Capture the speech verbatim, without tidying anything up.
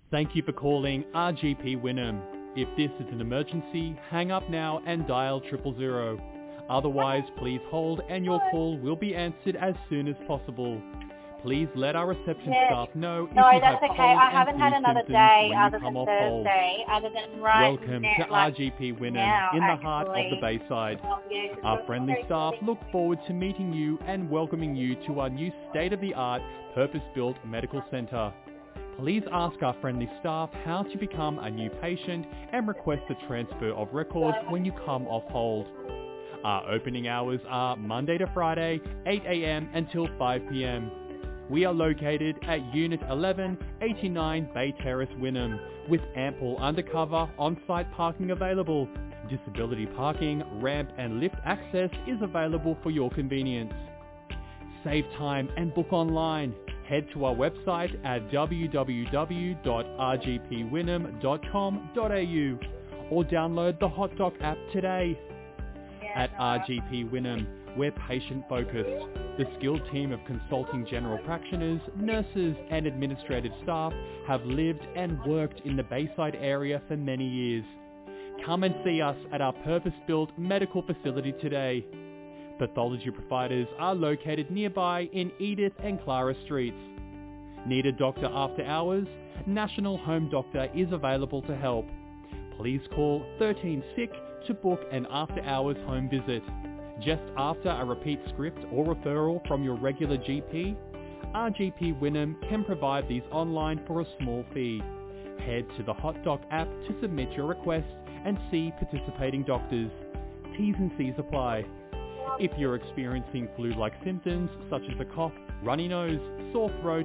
Thank you for calling R G P Wynnum. If this is an emergency, hang up now and dial triple zero. Otherwise, please hold and your call will be answered as soon as possible. Please let our reception Yes. staff know if No, you that's have okay. cold I and haven't had flu another symptoms day when other you come than off hold. Thursday, other than right Welcome now, to like R G P Wynnum now, in the heart of the actually. Bayside. Oh, yeah, Our friendly staff look forward to meeting you and welcoming you to our new state-of-the-art, purpose-built medical centre. Please ask our friendly staff how to become a new patient and request a transfer of records when you come off hold. Our opening hours are Monday to Friday, eight a.m. until five p.m. We are located at Unit eleven, eighty-nine Bay Terrace, Wynnum, with ample undercover on-site parking available. Disability parking, ramp and lift access is available for your convenience. Save time and book online. Head to our website at w w w dot r g p wynnum dot com dot a u or download the Hot Doc app today. At R G P Wynnum, we're patient-focused. The skilled team of consulting general practitioners, nurses and administrative staff have lived and worked in the Bayside area for many years. Come and see us at our purpose-built medical facility today. Pathology providers are located nearby in Edith and Clara Streets. Need a doctor after hours? National Home Doctor is available to help. Please call thirteen sick to book an after-hours home visit. Just after a repeat script or referral from your regular G P, R G P Wynnum can provide these online for a small fee. Head to the Hot Doc app to submit your request and see participating doctors. T's and C's apply. If you're experiencing flu-like symptoms such as a cough, runny nose, sore throat